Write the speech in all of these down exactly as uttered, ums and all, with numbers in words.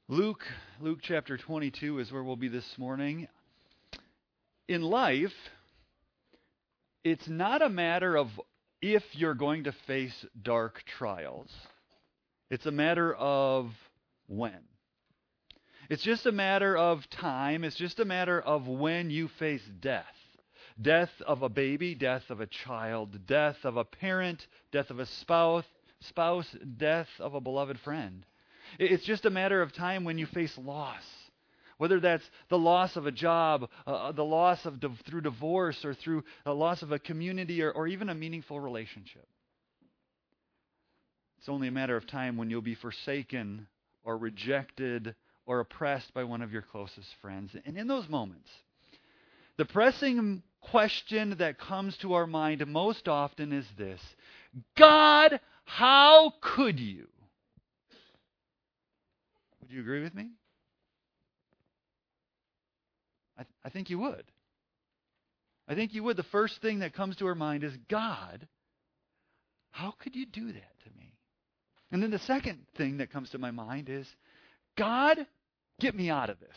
Luke, Luke chapter twenty-two is where we'll be this morning. In life, it's not a matter of if you're going to face dark trials. It's a matter of when. It's just a matter of time. It's just a matter of when you face death. Death of a baby, death of a child, death of a parent, death of a spouse, spouse, death of a beloved friend. It's just a matter of time when you face loss, whether that's the loss of a job, uh, the loss of div- through divorce, or through a loss of a community, or, or even a meaningful relationship. It's only a matter of time when you'll be forsaken or rejected or oppressed by one of your closest friends. And in those moments, the pressing question that comes to our mind most often is this: God, how could you? Would you agree with me? I, th- I think you would. I think you would. The first thing that comes to our mind is, God, how could you do that to me? And then the second thing that comes to my mind is, God, get me out of this.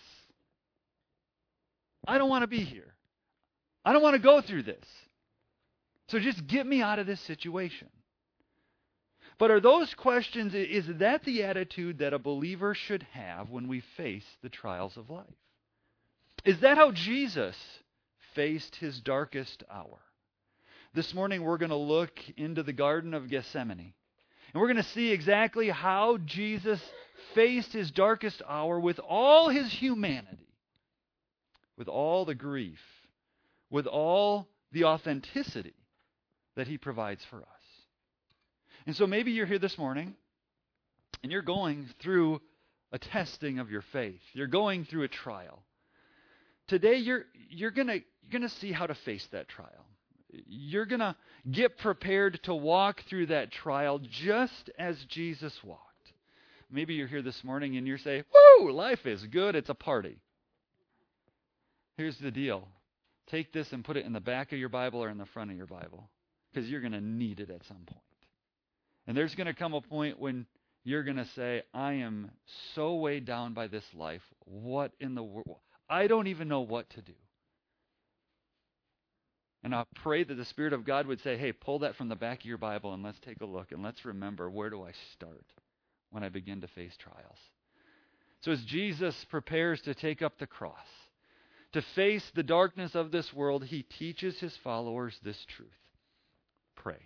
I don't want to be here. I don't want to go through this. So just get me out of this situation. But are those questions, is that the attitude that a believer should have when we face the trials of life? Is that how Jesus faced his darkest hour? This morning we're going to look into the Garden of Gethsemane. And we're going to see exactly how Jesus faced his darkest hour with all his humanity, with all the grief, with all the authenticity that he provides for us. And so maybe you're here this morning and you're going through a testing of your faith. You're going through a trial. Today you're you're going to you're going to see how to face that trial. You're going to get prepared to walk through that trial just as Jesus walked. Maybe you're here this morning and you're saying, "Woo, life is good. It's a party." Here's the deal. Take this and put it in the back of your Bible or in the front of your Bible, because you're going to need it at some point. And there's going to come a point when you're going to say, I am so weighed down by this life. What in the world? I don't even know what to do. And I pray that the Spirit of God would say, hey, pull that from the back of your Bible and let's take a look and let's remember, where do I start when I begin to face trials? So as Jesus prepares to take up the cross, to face the darkness of this world, he teaches his followers this truth. Pray.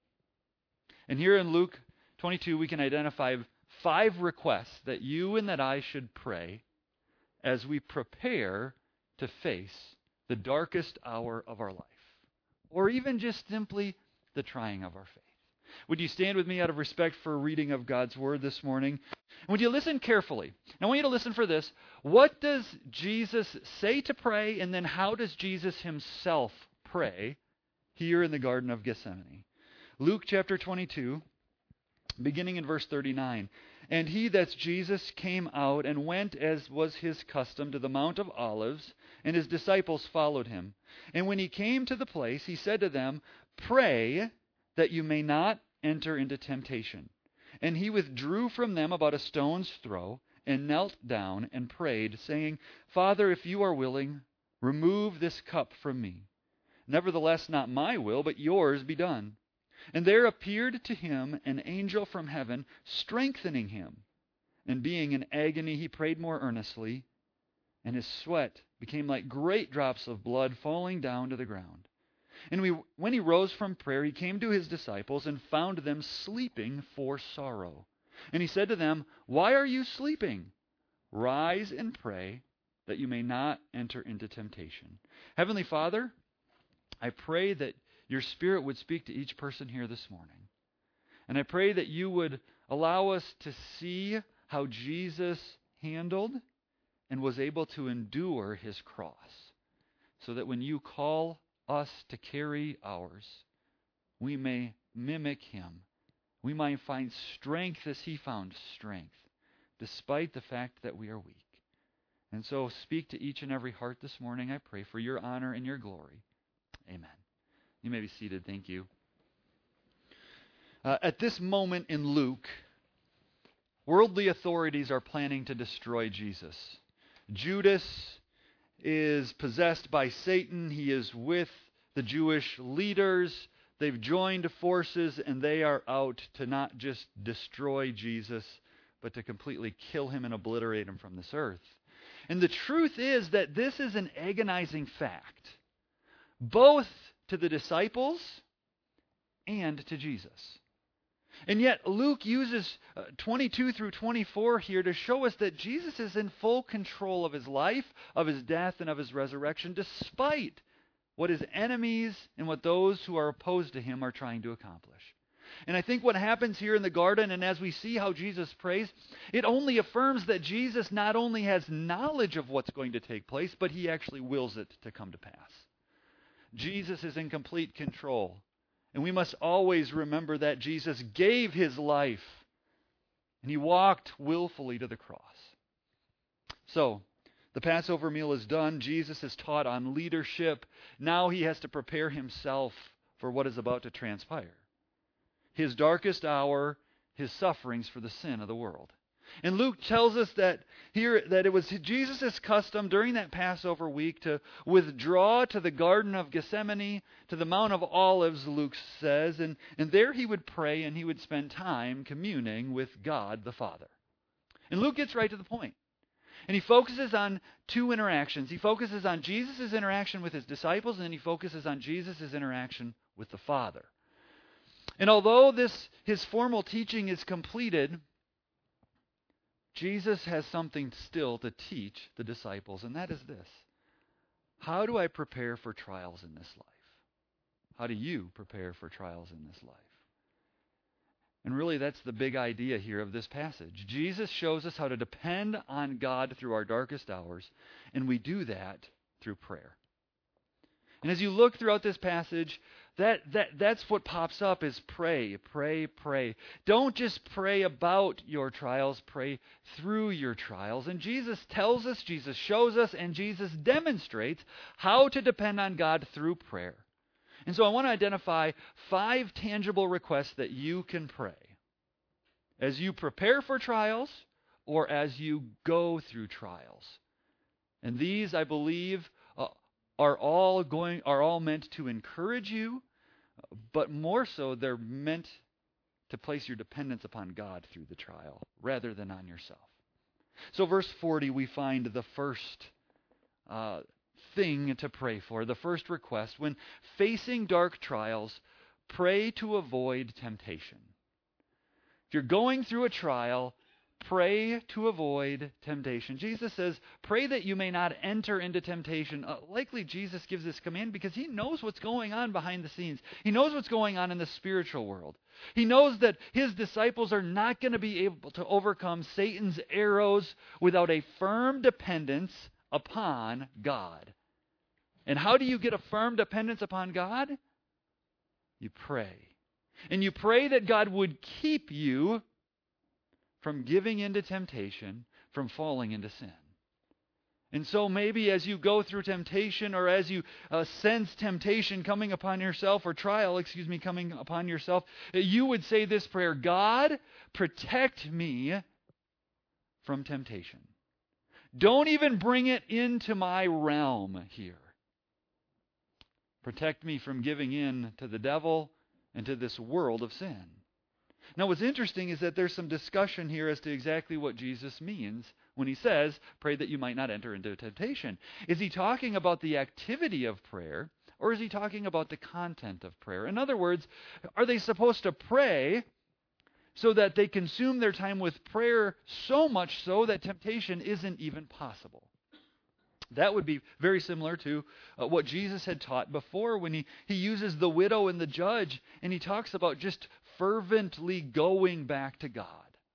And here in Luke twenty-two, we can identify five requests that you and that I should pray as we prepare to face the darkest hour of our life, or even just simply the trying of our faith. Would you stand with me out of respect for a reading of God's Word this morning? And would you listen carefully? And I want you to listen for this. What does Jesus say to pray, and then how does Jesus himself pray here in the Garden of Gethsemane? Luke chapter twenty-two, beginning in verse thirty-nine. And he, that's Jesus, came out and went, as was his custom, to the Mount of Olives, and his disciples followed him. And when he came to the place, he said to them, Pray that you may not enter into temptation. And he withdrew from them about a stone's throw, and knelt down and prayed, saying, Father, if you are willing, remove this cup from me. Nevertheless, not my will, but yours be done. And there appeared to him an angel from heaven, strengthening him. And being in agony, he prayed more earnestly, and his sweat became like great drops of blood falling down to the ground. And we, when he rose from prayer, he came to his disciples and found them sleeping for sorrow. And he said to them, Why are you sleeping? Rise and pray, that you may not enter into temptation. Heavenly Father, I pray that your Spirit would speak to each person here this morning. And I pray that you would allow us to see how Jesus handled and was able to endure his cross, so that when you call us to carry ours, we may mimic him. We might find strength as he found strength, despite the fact that we are weak. And so speak to each and every heart this morning, I pray, for your honor and your glory. Amen. You may be seated. Thank you. Uh, at this moment in Luke, Worldly authorities are planning to destroy Jesus. Judas is possessed by Satan. He is with the Jewish leaders. They've joined forces, and they are out to not just destroy Jesus, but to completely kill him and obliterate him from this earth. And the truth is that this is an agonizing fact, both to the disciples and to Jesus. And yet Luke uses uh, twenty-two through twenty-four here to show us that Jesus is in full control of his life, of his death, and of his resurrection, despite what his enemies and what those who are opposed to him are trying to accomplish. And I think what happens here in the garden, and as we see how Jesus prays, it only affirms that Jesus not only has knowledge of what's going to take place, but he actually wills it to come to pass. Jesus is in complete control. And we must always remember that Jesus gave his life, and he walked willfully to the cross. So, the Passover meal is done. Jesus is taught on leadership. Now he has to prepare himself for what is about to transpire. His darkest hour, his sufferings for the sin of the world. And Luke tells us that here that it was Jesus' custom during that Passover week to withdraw to the Garden of Gethsemane, to the Mount of Olives, Luke says, and, and there he would pray and he would spend time communing with God the Father. And Luke gets right to the point. And he focuses on two interactions. He focuses on Jesus' interaction with his disciples, and then he focuses on Jesus' interaction with the Father. And although this his formal teaching is completed, Jesus has something still to teach the disciples, and that is this. How do I prepare for trials in this life? How do you prepare for trials in this life? And really, that's the big idea here of this passage. Jesus shows us how to depend on God through our darkest hours, and we do that through prayer. And as you look throughout this passage, that, that that's what pops up is pray, pray, pray. Don't just pray about your trials, pray through your trials. And Jesus tells us, Jesus shows us, and Jesus demonstrates how to depend on God through prayer. And so I want to identify five tangible requests that you can pray as you prepare for trials or as you go through trials. And these, I believe, uh, are all going are all meant to encourage you, but more so they're meant to place your dependence upon God through the trial rather than on yourself. So verse forty, we find the first uh, thing to pray for, the first request. When facing dark trials, pray to avoid temptation. If you're going through a trial, pray to avoid temptation. Jesus says, pray that you may not enter into temptation. Uh, likely Jesus gives this command because he knows what's going on behind the scenes. He knows what's going on in the spiritual world. He knows that his disciples are not going to be able to overcome Satan's arrows without a firm dependence upon God. And how do you get a firm dependence upon God? You pray. And you pray that God would keep you from giving into temptation, from falling into sin. And so maybe as you go through temptation or as you uh, sense temptation coming upon yourself, or trial, excuse me, coming upon yourself, you would say this prayer: God, protect me from temptation. Don't even bring it into my realm here. Protect me from giving in to the devil and to this world of sin. Now, what's interesting is that there's some discussion here as to exactly what Jesus means when he says, pray that you might not enter into temptation. Is he talking about the activity of prayer, or is he talking about the content of prayer? In other words, are they supposed to pray so that they consume their time with prayer so much so that temptation isn't even possible? That would be very similar to uh, what Jesus had taught before when he, he uses the widow and the judge, and he talks about just fervently going back to God.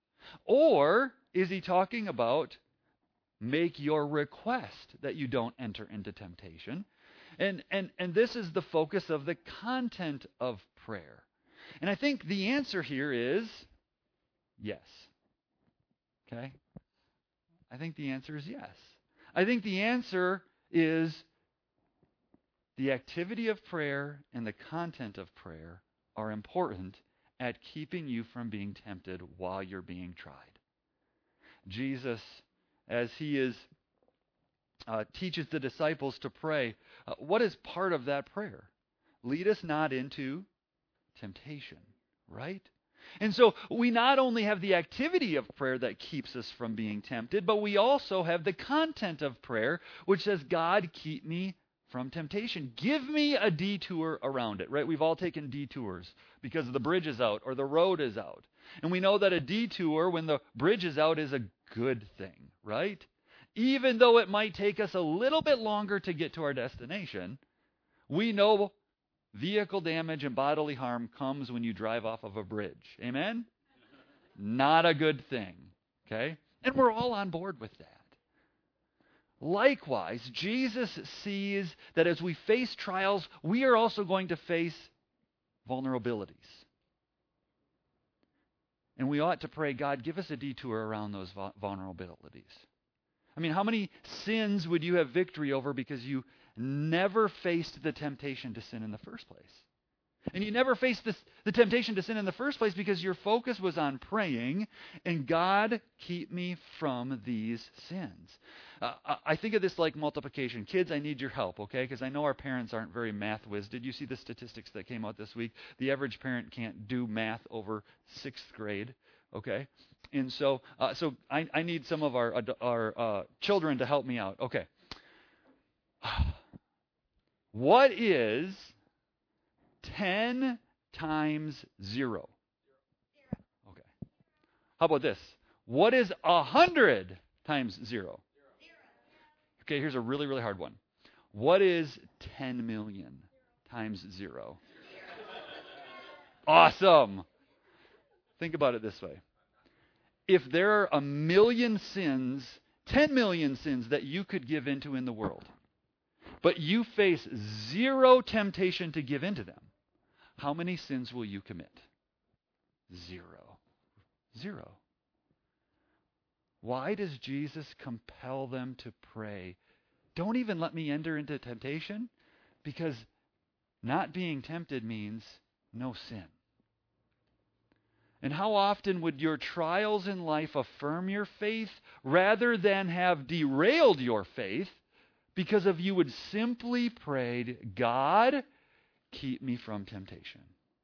Or is he talking about make your request that you don't enter into temptation? And, and, and this is the focus of the content of prayer. And I think the answer here is yes. Okay? I think the answer is yes. I think the answer is the activity of prayer and the content of prayer are important at keeping you from being tempted while you're being tried. Jesus, as he is uh, teaches the disciples to pray, uh, what is part of that prayer? Lead us not into temptation, right? And so we not only have the activity of prayer that keeps us from being tempted, but we also have the content of prayer, which says, God, keep me from temptation. Give me a detour around it, right? We've all taken detours because the bridge is out or the road is out. And we know that a detour, when the bridge is out, is a good thing, right? Even though it might take us a little bit longer to get to our destination, we know vehicle damage and bodily harm comes when you drive off of a bridge. Amen? Not a good thing. Okay? And we're all on board with that. Likewise, Jesus sees that as we face trials, we are also going to face vulnerabilities. And we ought to pray, God, give us a detour around those vulnerabilities. I mean, how many sins would you have victory over because you never faced the temptation to sin in the first place? And you never faced this, the temptation to sin in the first place because your focus was on praying, and God, keep me from these sins. Uh, I think of this like multiplication. Kids, I need your help, okay? Because I know our parents aren't very math whiz. Did you see the statistics that came out this week? The average parent can't do math over sixth grade, okay? And so uh, so I, I need some of our, our uh, children to help me out. Okay. What is ten times zero? Okay. How about this? What is one hundred times zero? Okay, here's a really, really hard one. What is ten million times zero? Awesome. Think about it this way. If there are a million sins, ten million sins that you could give into in the world, but you face zero temptation to give into them, how many sins will you commit? Zero. Zero. Why does Jesus compel them to pray, don't even let me enter into temptation? Because not being tempted means no sin. And how often would your trials in life affirm your faith rather than have derailed your faith because of you would simply prayed, God, keep me from temptation.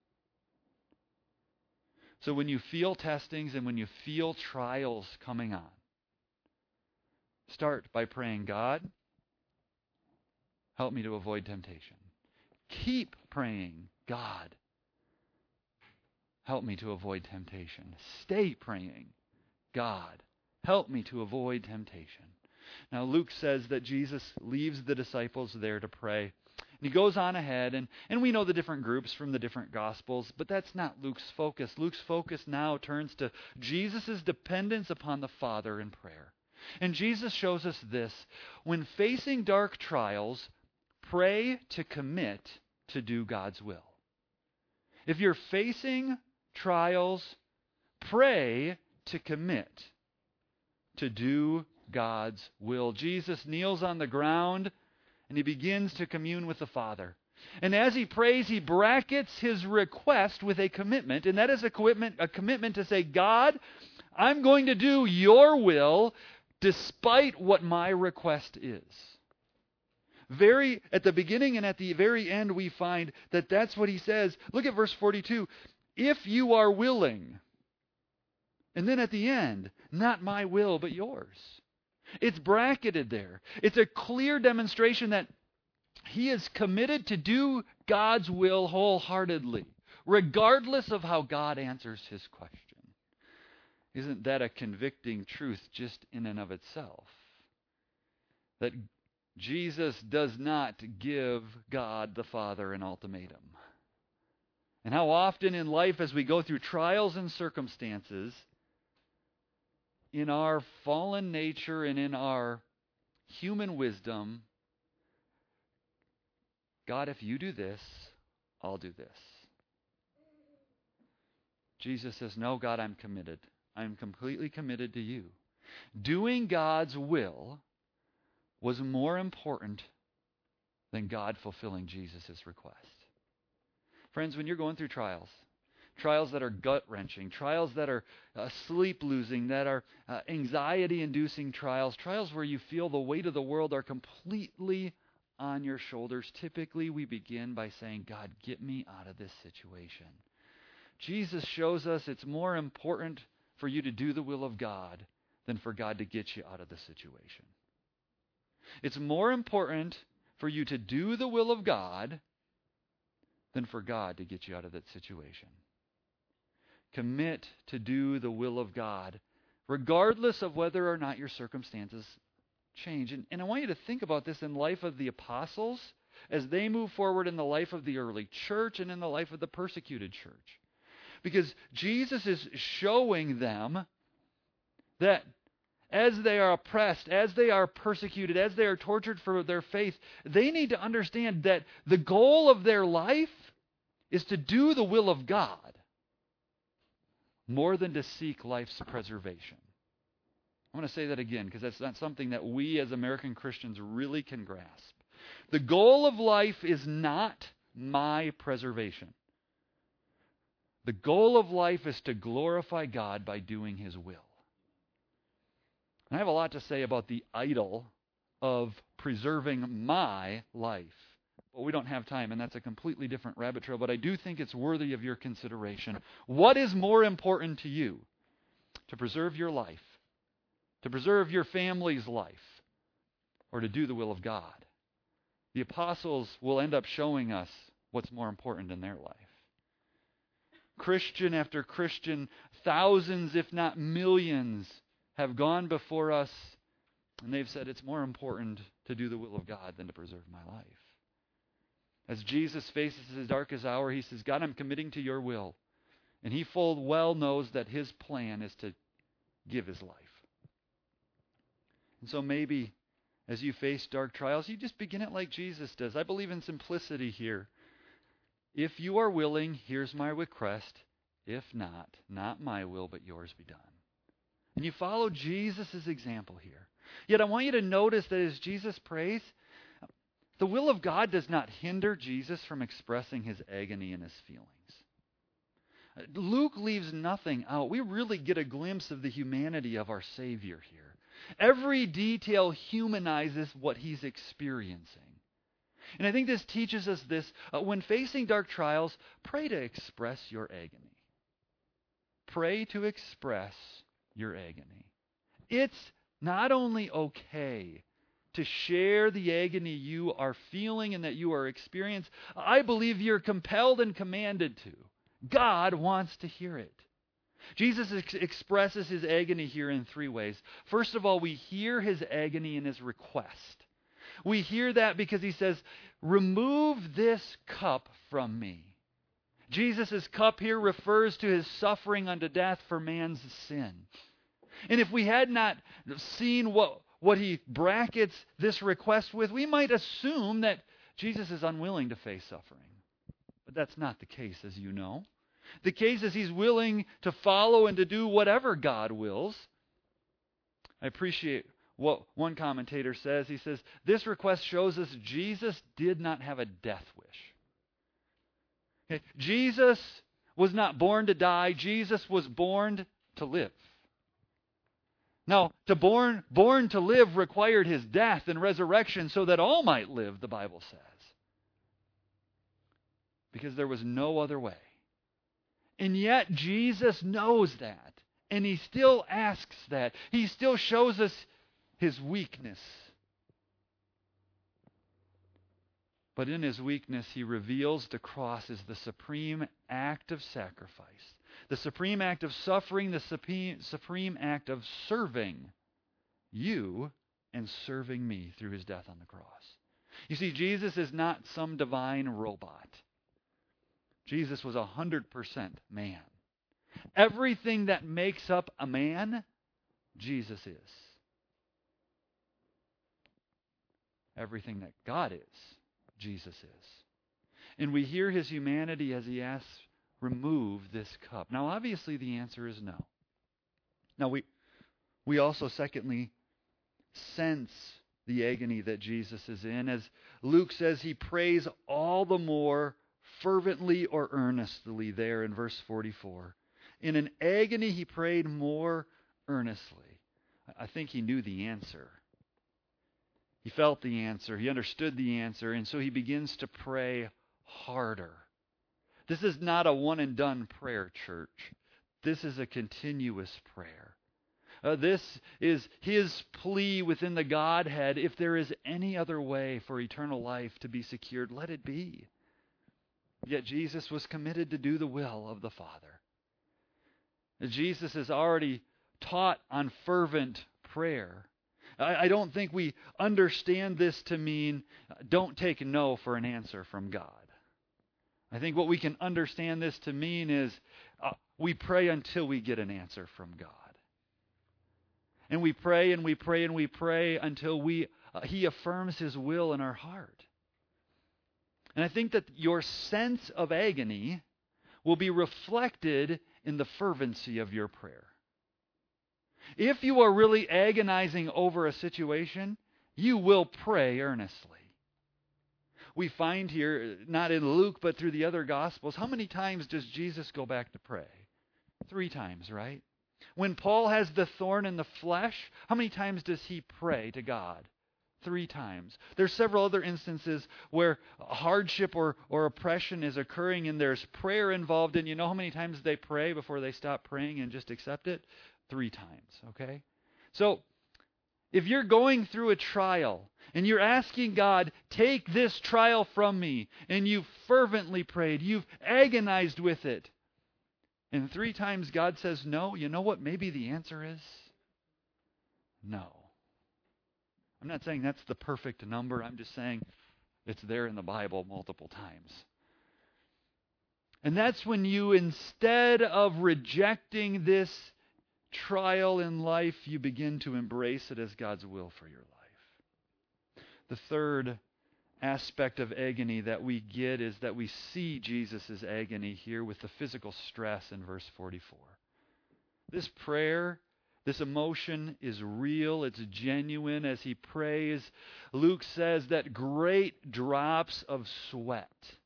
So when you feel testings and when you feel trials coming on, start by praying, God, help me to avoid temptation. Keep praying, God, help me to avoid temptation. Stay praying, God, help me to avoid temptation. Now, Luke says that Jesus leaves the disciples there to pray. And he goes on ahead, and, and we know the different groups from the different Gospels, but that's not Luke's focus. Luke's focus now turns to Jesus' dependence upon the Father in prayer. And Jesus shows us this. When facing dark trials, pray to commit to do God's will. If you're facing trials, pray to commit to do God's will. Jesus kneels on the ground and he begins to commune with the Father. And as he prays, he brackets his request with a commitment, and that is a commitment, a commitment to say, God, I'm going to do your will despite what my request is. Very at the beginning and at the very end, we find that that's what he says. Look at verse forty-two. If you are willing. And then at the end, not my will, but yours. It's bracketed there. It's a clear demonstration that he is committed to do God's will wholeheartedly, regardless of how God answers his question. Isn't that a convicting truth just in and of itself? That Jesus does not give God the Father an ultimatum. And how often in life, as we go through trials and circumstances, in our fallen nature and in our human wisdom, God, if you do this, I'll do this. Jesus says, no, God, I'm committed. I'm completely committed to you. Doing God's will was more important than God fulfilling Jesus' request. Friends, when you're going through trials, trials that are gut-wrenching, trials that are uh, sleep-losing, that are uh, anxiety-inducing trials, trials where you feel the weight of the world are completely on your shoulders. Typically, we begin by saying, God, get me out of this situation. Jesus shows us it's more important for you to do the will of God than for God to get you out of the situation. It's more important for you to do the will of God than for God to get you out of that situation. Commit to do the will of God, regardless of whether or not your circumstances change. And, and I want you to think about this in life of the apostles as they move forward in the life of the early church and in the life of the persecuted church. Because Jesus is showing them that as they are oppressed, as they are persecuted, as they are tortured for their faith, they need to understand that the goal of their life is to do the will of God more than to seek life's preservation. I want to say that again because that's not something that we as American Christians really can grasp. The goal of life is not my preservation. The goal of life is to glorify God by doing His will. And I have a lot to say about the idol of preserving my life. But we don't have time, and that's a completely different rabbit trail. But I do think it's worthy of your consideration. What is more important to you? To preserve your life, to preserve your family's life, or to do the will of God? The apostles will end up showing us what's more important in their life. Christian after Christian, thousands, if not millions, have gone before us, and they've said it's more important to do the will of God than to preserve my life. As Jesus faces his darkest hour, he says, God, I'm committing to your will. And he full well knows that his plan is to give his life. And so maybe as you face dark trials, you just begin it like Jesus does. I believe in simplicity here. If you are willing, here's my request. If not, not my will, but yours be done. And you follow Jesus' example here. Yet I want you to notice that as Jesus prays, the will of God does not hinder Jesus from expressing his agony and his feelings. Luke leaves nothing out. We really get a glimpse of the humanity of our Savior here. Every detail humanizes what he's experiencing. And I think this teaches us this. Uh, when facing dark trials, pray to express your agony. Pray to express your agony. It's not only okay to share the agony you are feeling and that you are experiencing. I believe you're compelled and commanded to. God wants to hear it. Jesus ex- expresses his agony here in three ways. First of all, we hear his agony in his request. We hear that because he says, remove this cup from me. Jesus' cup here refers to his suffering unto death for man's sin. And if we had not seen what, what he brackets this request with, we might assume that Jesus is unwilling to face suffering. But that's not the case, as you know. The case is he's willing to follow and to do whatever God wills. I appreciate what one commentator says. He says, this request shows us Jesus did not have a death wish. Okay? Jesus was not born to die. Jesus was born to live. Now, to born, born to live required his death and resurrection so that all might live, the Bible says. Because there was no other way. And yet Jesus knows that. And he still asks that. He still shows us his weakness. But in his weakness, he reveals the cross as the supreme act of sacrifice. The supreme act of suffering, the supreme, supreme act of serving you and serving me through his death on the cross. You see, Jesus is not some divine robot. Jesus was one hundred percent man. Everything that makes up a man, Jesus is. Everything that God is, Jesus is. And we hear his humanity as he asks, remove this cup. Now, obviously, the answer is no. Now, we, we also, secondly, sense the agony that Jesus is in. As Luke says, he prays all the more fervently or earnestly there in verse forty-four. In an agony he prayed more earnestly. I think he knew the answer. He felt the answer. He understood the answer. And so he begins to pray harder. This is not a one and done prayer, church. This is a continuous prayer. Uh, this is his plea within the Godhead. If there is any other way for eternal life to be secured, let it be. Yet Jesus was committed to do the will of the Father. Jesus has already taught on fervent prayer. I, I don't think we understand this to mean uh, don't take no for an answer from God. I think what we can understand this to mean is uh, we pray until we get an answer from God. And we pray and we pray and we pray until we uh, He affirms His will in our heart. And I think that your sense of agony will be reflected in the fervency of your prayer. If you are really agonizing over a situation, you will pray earnestly. We find here, not in Luke, but through the other Gospels, how many times does Jesus go back to pray? Three times, right? When Paul has the thorn in the flesh, how many times does he pray to God? Three times. There's several other instances where hardship or, or oppression is occurring and there's prayer involved. And you know how many times they pray before they stop praying and just accept it? Three times, okay? So, if you're going through a trial and you're asking God, take this trial from me, and you've fervently prayed, you've agonized with it, and three times God says no, you know what maybe the answer is? No. I'm not saying that's the perfect number. I'm just saying it's there in the Bible multiple times. And that's when you, instead of rejecting this trial in life, you begin to embrace it as God's will for your life. The third aspect of agony that we get is that we see Jesus' agony here with the physical stress in verse forty-four. This prayer, this emotion is real, it's genuine as he prays. Luke says that great drops of sweat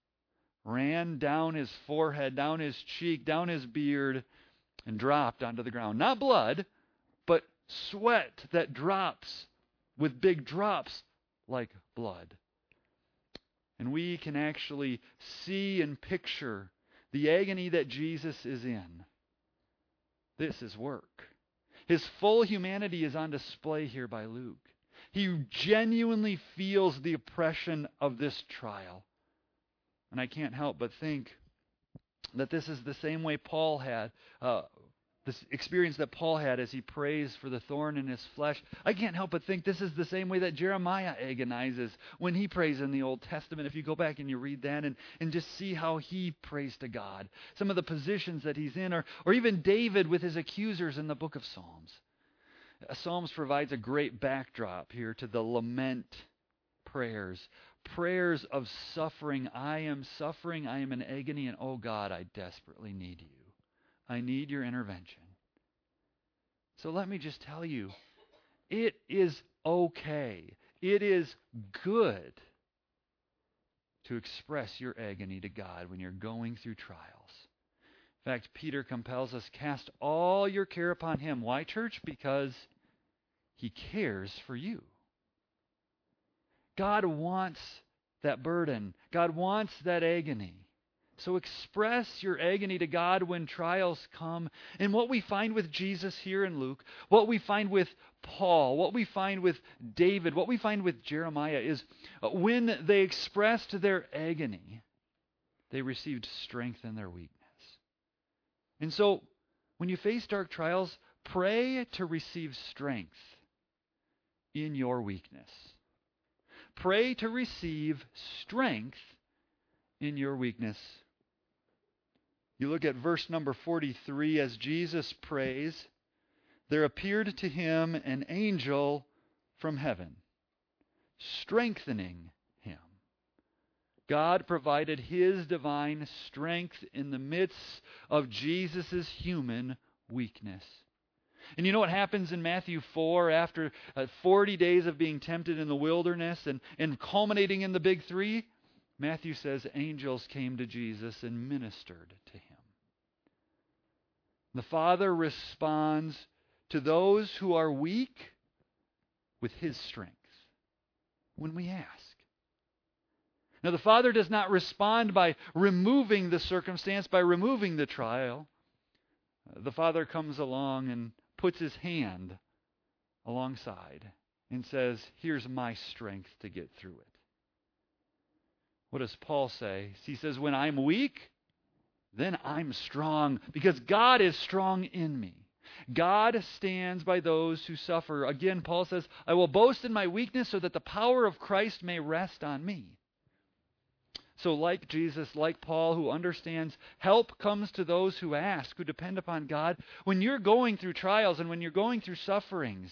ran down his forehead, down his cheek, down his beard, and dropped onto the ground. Not blood, but sweat that drops with big drops like blood. And we can actually see and picture the agony that Jesus is in. This is work. His full humanity is on display here by Luke. He genuinely feels the oppression of this trial. And I can't help but think that this is the same way Paul had, uh, this experience that Paul had as he prays for the thorn in his flesh. I can't help but think this is the same way that Jeremiah agonizes when he prays in the Old Testament. If you go back and you read that and, and just see how he prays to God, some of the positions that he's in, or, or even David with his accusers in the book of Psalms. Uh, Psalms provides a great backdrop here to the lament prayers. Prayers of suffering. I am suffering. I am in agony. And oh God, I desperately need you. I need your intervention. So let me just tell you, it is okay. It is good to express your agony to God when you're going through trials. In fact, Peter compels us, cast all your care upon Him. Why, church? Because He cares for you. God wants that burden. God wants that agony. So express your agony to God when trials come. And what we find with Jesus here in Luke, what we find with Paul, what we find with David, what we find with Jeremiah is when they expressed their agony, they received strength in their weakness. And so when you face dark trials, pray to receive strength in your weakness. Pray to receive strength in your weakness. You look at verse number forty-three. As Jesus prays, there appeared to him an angel from heaven, strengthening him. God provided His divine strength in the midst of Jesus' human weakness. And you know what happens in Matthew four after uh, forty days of being tempted in the wilderness and, and culminating in the big three? Matthew says angels came to Jesus and ministered to him. The Father responds to those who are weak with his strength when we ask. Now, the Father does not respond by removing the circumstance, by removing the trial. The Father comes along and puts his hand alongside and says, here's my strength to get through it. What does Paul say? He says, when I'm weak, then I'm strong, because God is strong in me. God stands by those who suffer. Again, Paul says, I will boast in my weakness so that the power of Christ may rest on me. So like Jesus, like Paul, who understands help comes to those who ask, who depend upon God. When you're going through trials and when you're going through sufferings,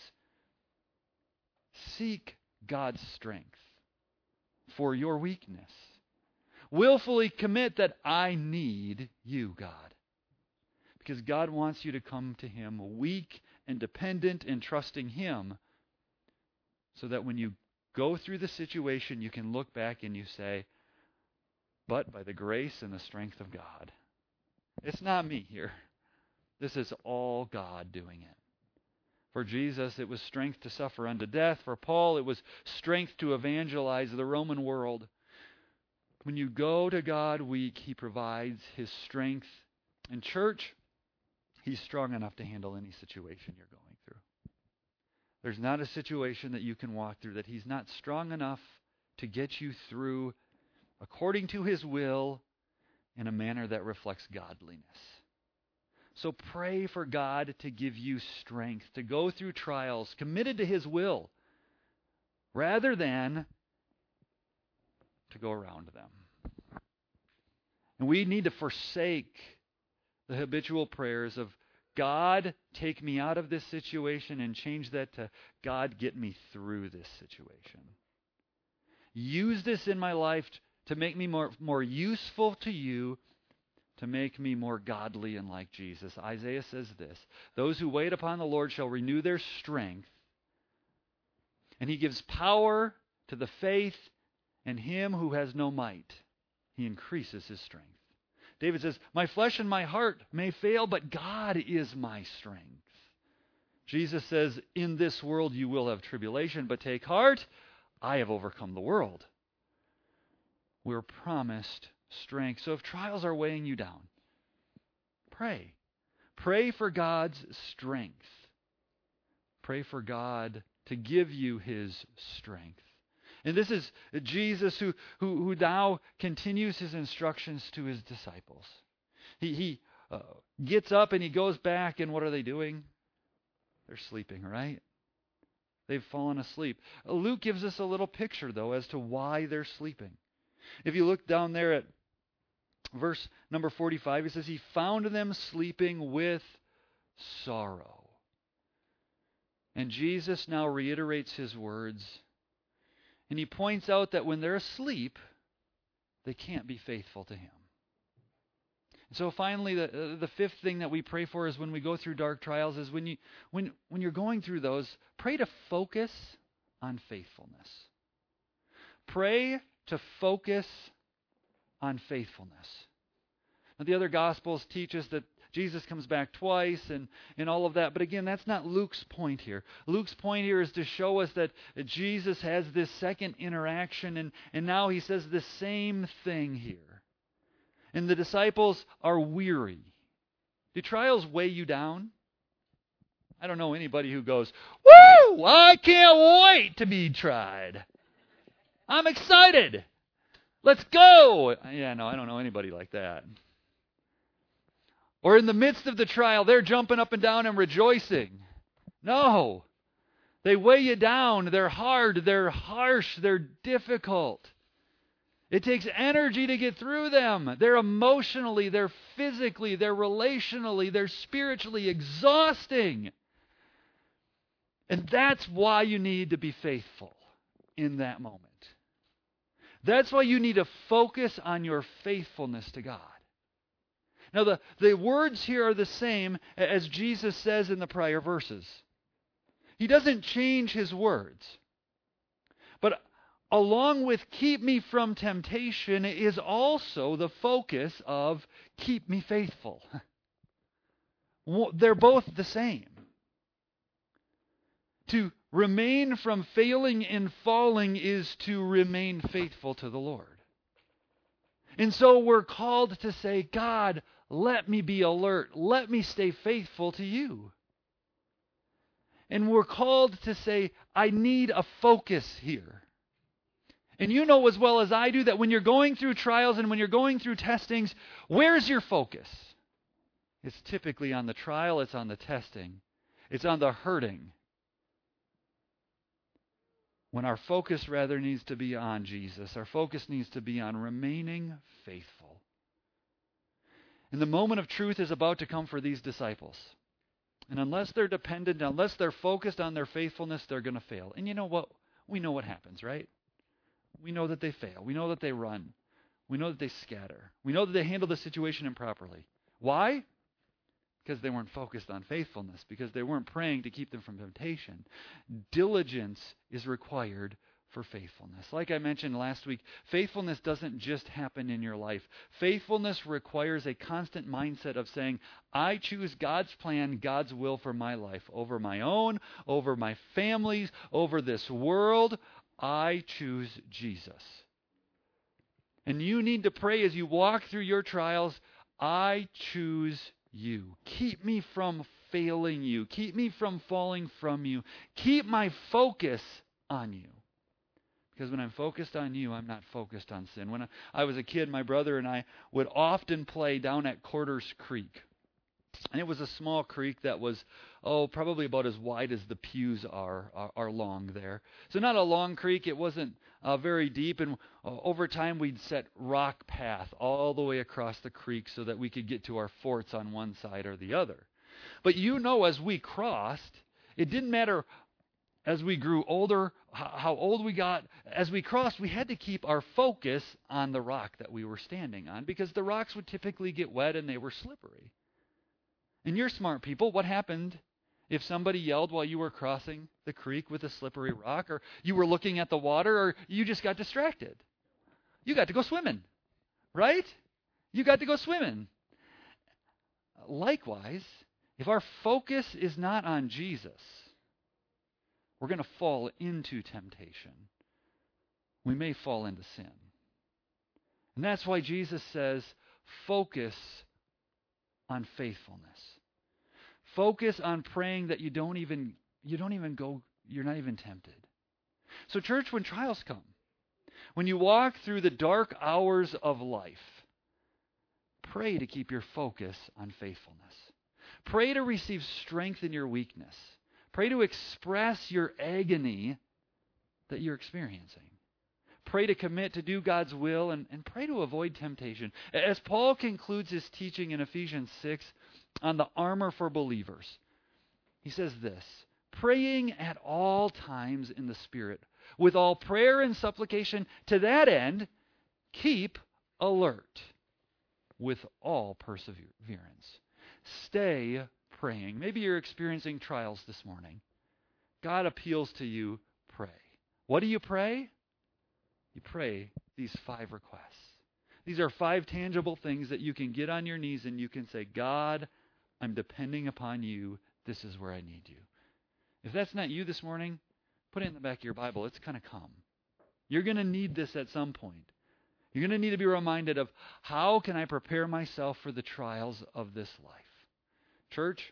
seek God's strength for your weakness. Willfully commit that I need you, God. Because God wants you to come to him weak and dependent and trusting him, so that when you go through the situation, you can look back and you say, but by the grace and the strength of God. It's not me here. This is all God doing it. For Jesus, it was strength to suffer unto death. For Paul, it was strength to evangelize the Roman world. When you go to God weak, he provides his strength. In church, he's strong enough to handle any situation you're going through. There's not a situation that you can walk through that he's not strong enough to get you through according to his will in a manner that reflects godliness. So pray for God to give you strength to go through trials committed to his will rather than to go around them. And we need to forsake the habitual prayers of God, take me out of this situation, and change that to God, get me through this situation. Use this in my life to make me more, more useful to you, to make me more godly and like Jesus. Isaiah says this, those who wait upon the Lord shall renew their strength, and he gives power to the faith, and him who has no might, he increases his strength. David says, my flesh and my heart may fail, but God is my strength. Jesus says, in this world you will have tribulation, but take heart, I have overcome the world. We're promised strength. So if trials are weighing you down, pray. Pray for God's strength. Pray for God to give you his strength. And this is Jesus who, who, who now continues his instructions to his disciples. He, he uh, gets up and he goes back, and what are they doing? They're sleeping, right? They've fallen asleep. Luke gives us a little picture, though, as to why they're sleeping. If you look down there at verse number forty-five, it says, he found them sleeping with sorrow. And Jesus now reiterates his words. And he points out that when they're asleep, they can't be faithful to him. And so finally, the, uh, the fifth thing that we pray for is when we go through dark trials is when, you, when, when you're going through those, pray to focus on faithfulness. Pray to focus on faithfulness. Now, the other Gospels teach us that Jesus comes back twice and, and all of that. But again, that's not Luke's point here. Luke's point here is to show us that Jesus has this second interaction, and, and now he says the same thing here. And the disciples are weary. Do trials weigh you down? I don't know anybody who goes, woo, I can't wait to be tried. I'm excited. Let's go. Yeah, no, I don't know anybody like that. Or in the midst of the trial, they're jumping up and down and rejoicing. No. They weigh you down. They're hard. They're harsh. They're difficult. It takes energy to get through them. They're emotionally, they're physically, they're relationally, they're spiritually exhausting. And that's why you need to be faithful in that moment. That's why you need to focus on your faithfulness to God. Now, the, the words here are the same as Jesus says in the prior verses. He doesn't change his words. But along with keep me from temptation, is also the focus of keep me faithful. They're both the same. To remain from failing and falling is to remain faithful to the Lord. And so we're called to say, God, let me be alert. Let me stay faithful to you. And we're called to say, I need a focus here. And you know as well as I do that when you're going through trials and when you're going through testings, where's your focus? It's typically on the trial, it's on the testing, it's on the hurting. When our focus rather needs to be on Jesus, our focus needs to be on remaining faithful. And the moment of truth is about to come for these disciples. And unless they're dependent, unless they're focused on their faithfulness, they're going to fail. And you know what? We know what happens, right? We know that they fail. We know that they run. We know that they scatter. We know that they handle the situation improperly. Why? Because they weren't focused on faithfulness, because they weren't praying to keep them from temptation. Diligence is required for faithfulness. Like I mentioned last week, faithfulness doesn't just happen in your life. Faithfulness requires a constant mindset of saying, I choose God's plan, God's will for my life, over my own, over my family's, over this world. I choose Jesus. And you need to pray as you walk through your trials, I choose you. Keep me from failing you. Keep me from falling from you. Keep my focus on you. Because when I'm focused on you, I'm not focused on sin. When I, I was a kid, my brother and I would often play down at Quarters Creek. And it was a small creek that was, oh, probably about as wide as the pews are, are, are long there. So not a long creek. It wasn't uh, very deep. And uh, over time, we'd set rock path all the way across the creek so that we could get to our forts on one side or the other. But you know, as we crossed, it didn't matter as we grew older, how old we got. As we crossed, we had to keep our focus on the rock that we were standing on because the rocks would typically get wet and they were slippery. And you're smart people. What happened if somebody yelled while you were crossing the creek with a slippery rock, or you were looking at the water, or you just got distracted? You got to go swimming, right? You got to go swimming. Likewise, if our focus is not on Jesus, we're going to fall into temptation. We may fall into sin. And that's why Jesus says, focus on faithfulness. Focus on praying that you don't even you don't even go, you're not even tempted. So church, when trials come, when you walk through the dark hours of life, pray to keep your focus on faithfulness. Pray to receive strength in your weakness. Pray to express your agony that you're experiencing. Pray to commit to do God's will, and, and pray to avoid temptation. As Paul concludes his teaching in Ephesians six on the armor for believers, he says this, praying at all times in the Spirit, with all prayer and supplication, to that end, keep alert with all perseverance. Stay praying. Maybe you're experiencing trials this morning. God appeals to you, pray. What do you pray? You pray these five requests. These are five tangible things that you can get on your knees and you can say, God, I'm depending upon you. This is where I need you. If that's not you this morning, put it in the back of your Bible. It's going to come. You're going to need this at some point. You're going to need to be reminded of, how can I prepare myself for the trials of this life? Church,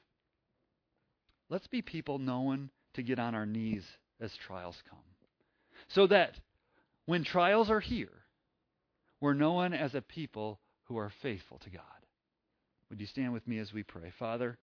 let's be people known to get on our knees as trials come, so that when trials are here, we're known as a people who are faithful to God. Would you stand with me as we pray? Father,